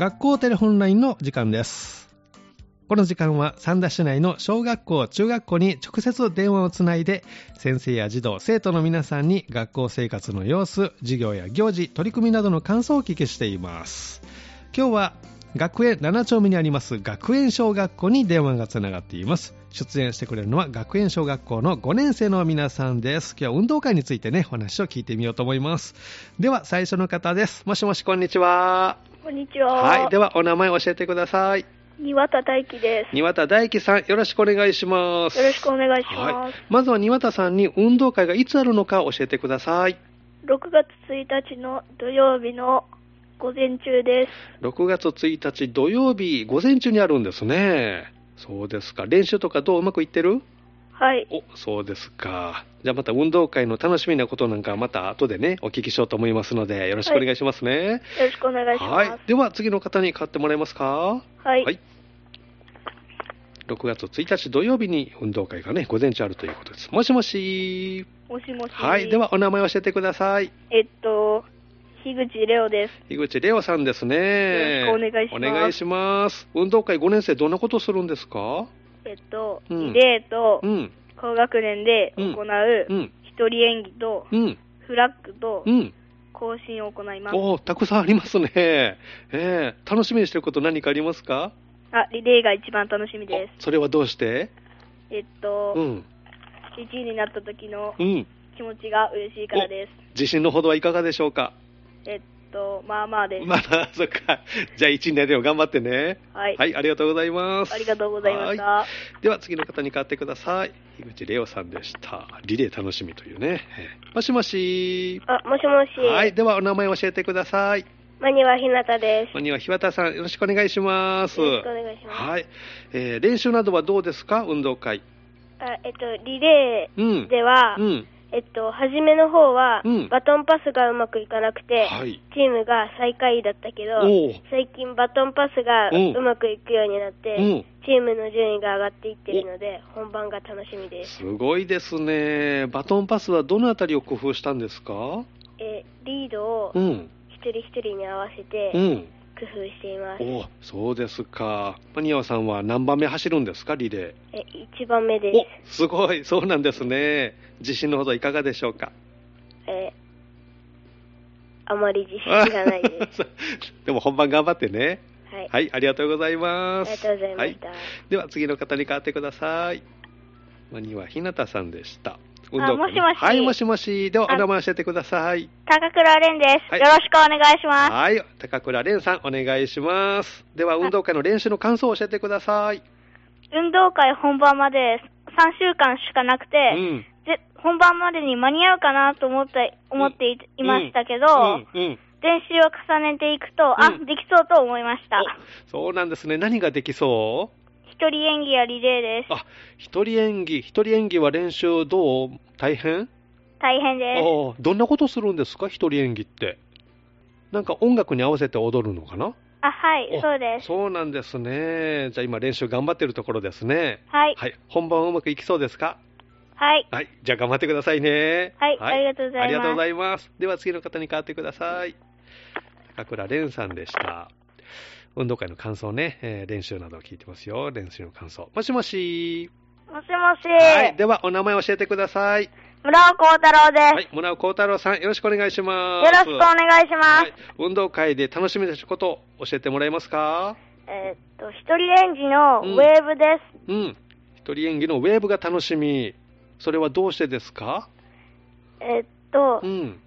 学校テレホンラインの時間です。この時間は三田市内の小学校、中学校に直接電話をつないで、先生や児童、生徒の皆さんに学校生活の様子、授業や行事、取り組みなどの感想をお聞きしています。今日は学園7丁目にあります学園小学校に電話がつながっています。出演してくれるのは学園小学校の5年生の皆さんです。今日は運動会についてね、お話を聞いてみようと思います。では最初の方です。もしもし、こんにちは。 こんにちは。 はい、ではお名前を教えてください。 庭田大輝です。 庭田大輝さん、よろしくお願いします。 よろしくお願いします。 はい、まずは庭田さんに運動会がいつあるのか教えてください。 6月1日の土曜日の午前中です。 6月1日土曜日午前中にあるんですね。そうですか。練習とかどううまくいってる？ はい。 お、そうですか。じゃあまた運動会の楽しみなことなんかまた後でね、お聞きしようと思いますので、よろしくお願いしますね。はい、よろしくお願いします。 はい。では次の方に代わってもらえますか？ はい。 はい。6月1日土曜日に運動会がね、午前中あるということです。もしもし。 もしもし。 はい。ではお名前を教えてください。 樋口レオです。 樋口レオさんですね。 よろしくお願いします。 お願いします。運動会5年生どんなことをするんですか？ リレーと、高学年で行う、一人演技と、フラッグと、行進を行います。 お、たくさんありますね。楽しみにしてること何かありますか？ リレーが一番楽しみです。 それはどうして？ 1位になった時の気持ちが嬉しいからです。 自信のほどはいかがでしょうか？ まあまあです。 まあ、そっか。じゃあ1位になれるよう頑張ってね。 はい。 はい、ありがとうございます。 ありがとうございました。 では次の方に代わってください。樋口レオさんでした。リレー楽しみというね。もしもし。 もしもし。 はい、ではお名前を教えてください。 間庭ひなたです。 間庭ひなたさん、よろしくお願いします。 よろしくお願いします。 はい。練習などはどうですか？運動会。 リレーでは、初めの方は、バトンパスがうまくいかなくて、チームが最下位だったけど、最近バトンパスがうまくいくようになって、チームの順位が上がっていっているので、本番が楽しみです。 すごいですね。バトンパスはどのあたりを工夫したんですか？ リードを一人一人に合わせて、工夫しています。 お、そうですか。間庭さんは何番目走るんですか？リレー。 1番目です。 すごい、そうなんですね。自信のほどいかがでしょうか？ あまり自信がないです。 でも本番頑張ってね。 はい。 はい、ありがとうございます。 ありがとうございました。はい、 では次の方に代わってください。間庭ひなたさんでした。 もしもし。 はい、もしもし。ではお名前教えてください。 高倉蓮です。よろしくお願いします。 はい、高倉蓮さんお願いします。では運動会の練習の感想を教えてください。 運動会本番まで3週間しかなくて、本番までに間に合うかなと思っていましたけど、練習を重ねていくと、できそうと思いました。 そうなんですね。何ができそう？ 一人演技やリレーです。 一人演技は練習どう？大変です。 どんなことするんですか？一人演技って。なんか音楽に合わせて踊るのかな？ はい、そうです。 そうなんですね。じゃあ今練習頑張ってるところですね。 はい。 はい。本番はうまくいきそうですか？ はい。 はい。じゃあ頑張ってくださいね。 はい。ありがとうございます。 ありがとうございます。では次の方に代わってください。高倉蓮さんでした。運動会の感想ね、練習などを聞いてますよ。練習の感想。もしもし。 もしもし。 はい。ではお名前教えてください。 村尾幸太郎です。 はい。村尾幸太郎さん、よろしくお願いします。 よろしくお願いします。はい。 運動会で楽しみなことを教えてもらえますか？ 一人演技のウェーブです。 一人演技のウェーブが楽しみ。それはどうしてですか？ 後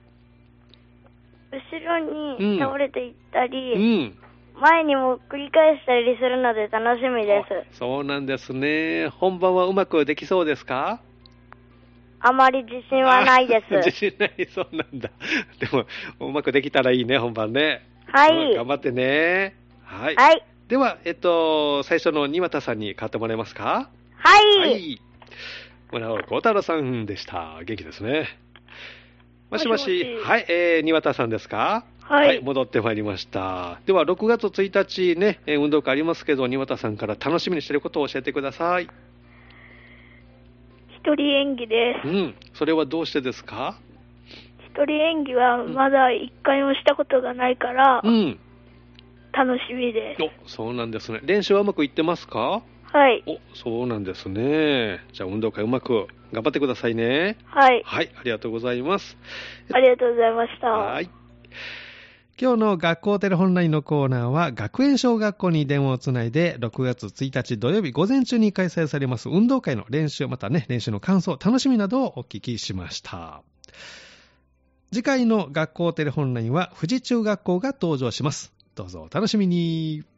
ろに倒れていったり、前にも繰り返したりするので楽しみです。 そうなんですね。本番はうまくできそうですか？ あまり自信はないです。 自信ない、そうなんだ。でも、うまくできたらいいね、本番ね。 はい。 頑張ってね。はい。 はい。 では、最初の庭田さんに代わってもらえますか？ はい。 はい。村尾幸太郎さんでした。元気ですね。もしもし。はい、庭田さんですか？はい。戻ってまいりました。では、6月1日ね、運動会ありますけど、庭田さんから楽しみにしていることを教えてください。 一人演技です。 それはどうしてですか？ 一人演技はまだ一回もしたことがないから、 楽しみです。 お、そうなんですね。練習はうまくいってますか？ はい。 お、そうなんですね。じゃあ運動会うまく頑張ってくださいね。 はい。 はい、ありがとうございます。 ありがとうございました。 はい。今日の学校テレホンラインのコーナーは、学園小学校に電話をつないで、6月1日土曜日午前中に開催されます運動会の練習、またね、練習の感想、楽しみなどをお聞きしました。次回の学校テレホンラインは、富士中学校が登場します。どうぞお楽しみに。